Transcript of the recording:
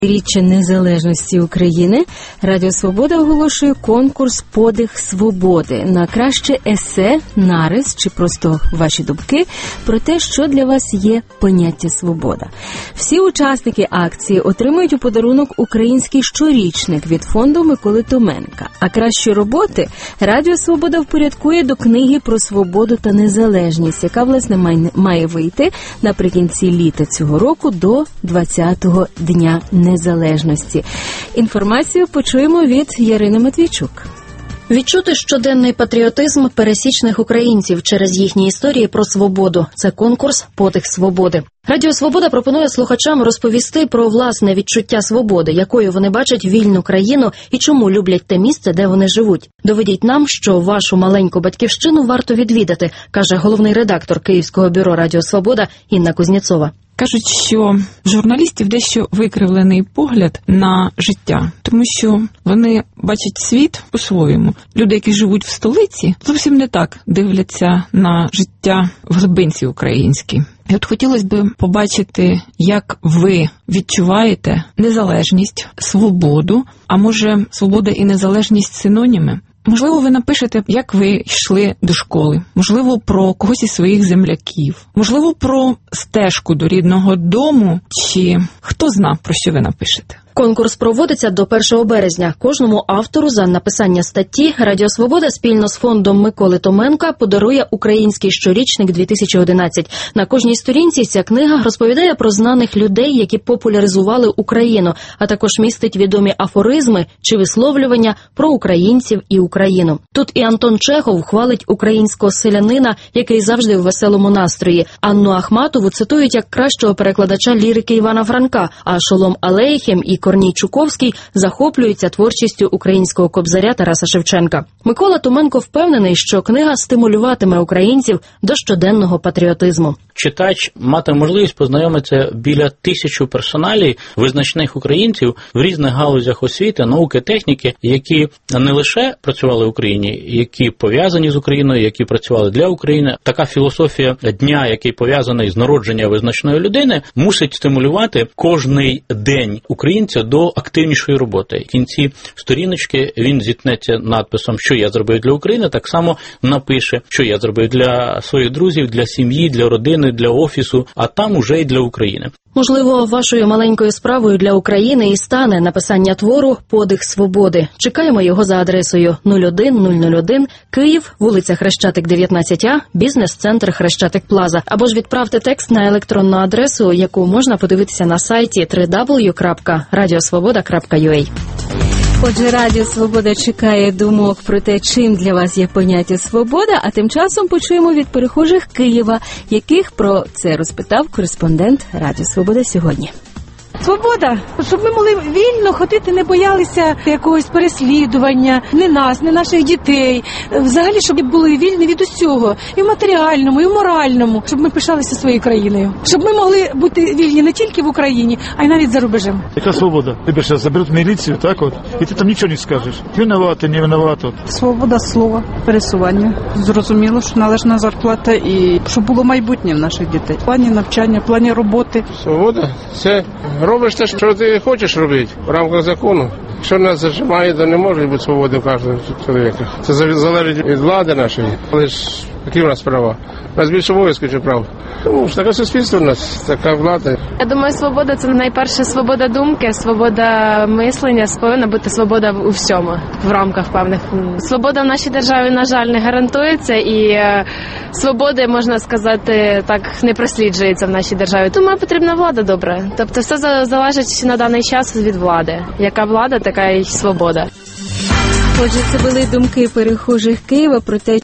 Річчя незалежності України Радіо Свобода оголошує конкурс «Подих свободи» на краще есе, нарис чи просто ваші думки про те, що для вас є поняття свобода. Всі учасники акції отримують у подарунок український щорічник від фонду Миколи Томенка. А кращі роботи Радіо Свобода впорядкує до книги про свободу та незалежність, яка, власне, має вийти наприкінці літа цього року до 20-го Дня Незалежності. Інформацію почуємо від Ярини Матвійчук. Відчути щоденний патріотизм пересічних українців через їхні історії про свободу. Це конкурс «Подих свободи». Радіо Свобода пропонує слухачам розповісти про власне відчуття свободи, якою вони бачать вільну країну і чому люблять те місце, де вони живуть. Доведіть нам, що вашу маленьку батьківщину варто відвідати, каже головний редактор Київського бюро Радіо Свобода Інна Кузнєцова. Кажуть, що в журналістів дещо викривлений погляд на життя, тому що вони бачать світ по-своєму. Люди, які живуть в столиці, зовсім не так дивляться на життя в глибинці українській. І от хотілося б побачити, як ви відчуваєте незалежність, свободу, а може свобода і незалежність синоніми? Можливо, ви напишете, як ви йшли до школи, можливо, про когось із своїх земляків, можливо, про стежку до рідного дому, чи хто зна, про що ви напишете. Конкурс проводиться до 1 березня. Кожному автору за написання статті Радіо Свобода спільно з фондом Миколи Томенка подарує український щорічник 2011. На кожній сторінці ця книга розповідає про знаних людей, які популяризували Україну, а також містить відомі афоризми чи висловлювання про українців і Україну. Тут і Антон Чехов хвалить українського селянина, який завжди в веселому настрої. Анну Ахматову цитують як кращого перекладача лірики Івана Франка, а Шолом Алейхем і Корній Чуковський захоплюються творчістю українського кобзаря Тараса Шевченка. Микола Томенко впевнений, що книга стимулюватиме українців до щоденного патріотизму. Читач матиме можливість познайомитися біля 1000 персоналій визначних українців в різних галузях освіти, науки, техніки, які не лише працювали в Україні, які пов'язані з Україною, які працювали для України. Така філософія дня, який пов'язаний з народженням визначної людини, мусить стимулювати кожний день українця до активнішої роботи. В кінці сторіночки він зіткнеться надписом, що я зробив для України, так само напише, що я зробив для своїх друзів, для сім'ї, для родини, для офісу, а там уже й для України. Можливо, вашою маленькою справою для України і стане написання твору «Подих свободи». Чекаємо його за адресою 01001, Київ, вулиця Хрещатик, 19А, бізнес-центр Хрещатик Плаза. Або ж відправте текст на електронну адресу, яку можна подивитися на сайті www.radiosvoboda.ua. Отже, Радіо Свобода чекає думок про те, чим для вас є поняття свобода, а тим часом почуємо від перехожих Києва, яких про це розпитав кореспондент Радіо Свобода сьогодні. Свобода, щоб ми могли вільно ходити, не боялися якогось переслідування, не нас, не наших дітей. Взагалі, щоб були вільні від усього, і в матеріальному, і в моральному, щоб ми пишалися своєю країною. Щоб ми могли бути вільні не тільки в Україні, а й навіть за рубежем. Яка свобода? Тебе зараз заберуть в міліцію, так от, і ти там нічого не скажеш. Винувато, не винувато. Свобода слова, пересування. Зрозуміло, що належна зарплата і щоб було майбутнє в наших дітей. В плані навчання, в плані роботи. Свобода – це робиш те, що ти хочеш робити в рамках закону. Якщо нас зажимає, то не може бути свободи в кожного чоловіка. Це залежить від влади нашої. Але ж які в нас права? У нас більше обов'язків, чи прав. Тому ж таке суспільство у нас, така влада. Я думаю, свобода – це найперше свобода думки, свобода мислення, повинна бути свобода у всьому, в рамках певних. Свобода в нашій державі, на жаль, не гарантується, і свободи, можна сказати, так не просліджується в нашій державі. Тому потрібна влада добра. Тобто все залежить на даний час від влади. Яка влада, така й свобода. Отже, це були думки перехожих Києва про те,